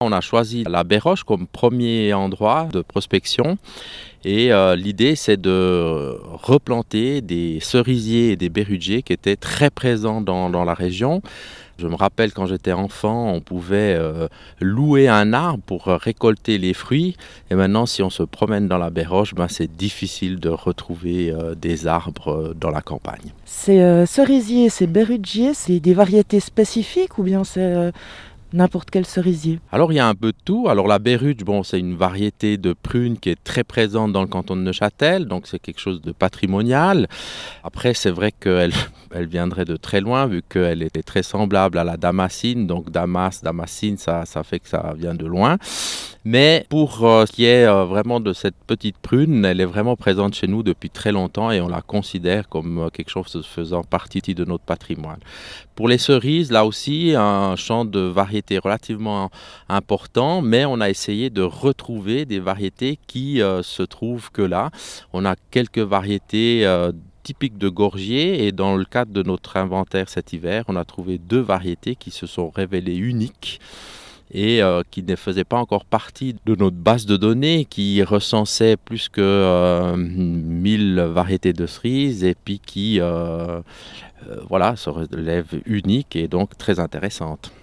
On a choisi la baie Roche comme premier endroit de prospection et l'idée c'est de replanter des cerisiers et des bérudjiers qui étaient très présents dans la région. Je me rappelle quand j'étais enfant, on pouvait louer un arbre pour récolter les fruits et maintenant si on se promène dans la baie Roche, c'est difficile de retrouver des arbres dans la campagne. Ces cerisiers, ces bérudjiers, c'est des variétés spécifiques ou bien c'est n'importe quel cerisier? Alors il y a un peu de tout. Alors la Bérudge, c'est une variété de prune qui est très présente dans le canton de Neuchâtel, donc c'est quelque chose de patrimonial. Après c'est vrai qu'elle elle viendrait de très loin vu qu'elle était très semblable à la damascine, donc damascine, ça fait que ça vient de loin. Mais pour ce qui est vraiment de cette petite prune, elle est vraiment présente chez nous depuis très longtemps et on la considère comme quelque chose faisant partie de notre patrimoine. Pour les cerises, là aussi, un champ de variétés relativement important, mais on a essayé de retrouver des variétés qui se trouvent que là. On a quelques variétés typiques de Gorgier et dans le cadre de notre inventaire cet hiver, on a trouvé 2 variétés qui se sont révélées uniques et qui ne faisaient pas encore partie de notre base de données qui recensait plus que 1000 variétés de cerises et puis qui se relève unique et donc très intéressante.